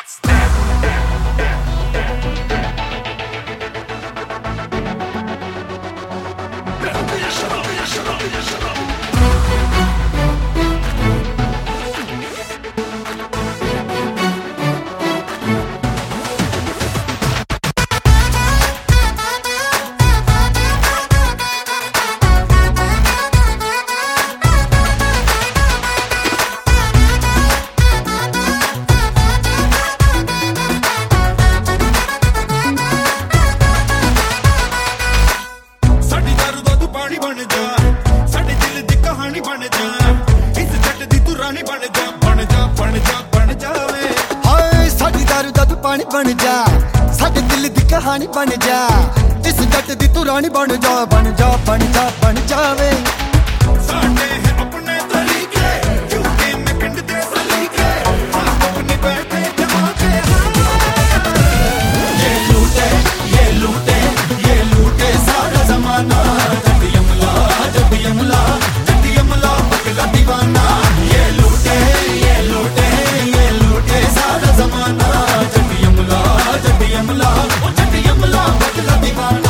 पानी बन जा साडे दिल दी कहानी बन जा इस जट दी तू रानी बन जा बन जा बन जा बन जावे साडे है अपने तरीके यूके में पिंड दे सलीके अपने बैठे जमा के ये लूटे ये लूटे ये लूटे सारा जमाना जब यमला पगला दीवाना ये लूटे ये लूटे ये लूटे सारा जमाना जब यमला पगला दीवाना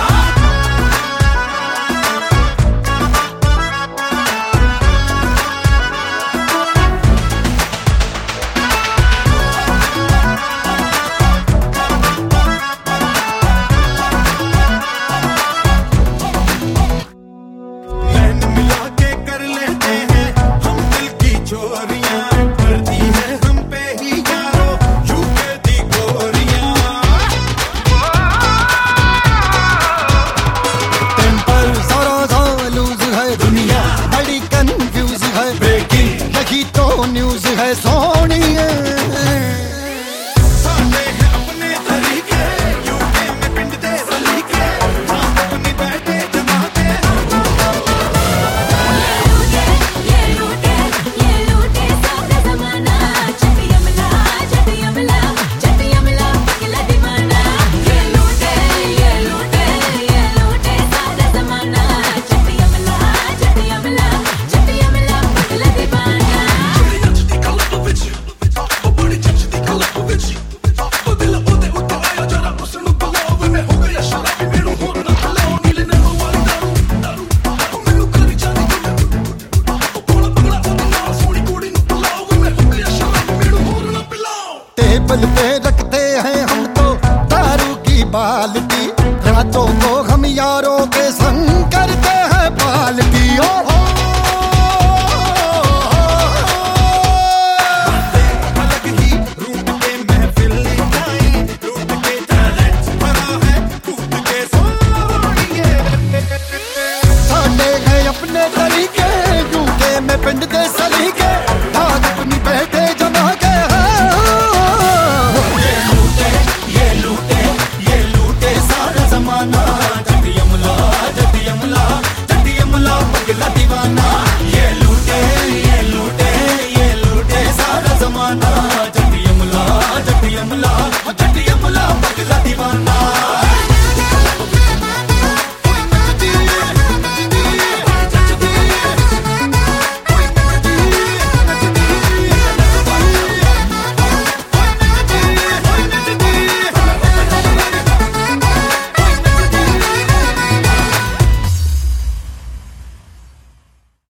न्यूज़ है सोनी साले है अपने तरीके यूके में पिंड दे सलीके अपनी बैठे जमा के ये लूटे सारा ज़माना जब यमला पगला दीवाना ये लूटे सारा ज़माना जब यमला पगला दीवाना टेबल पे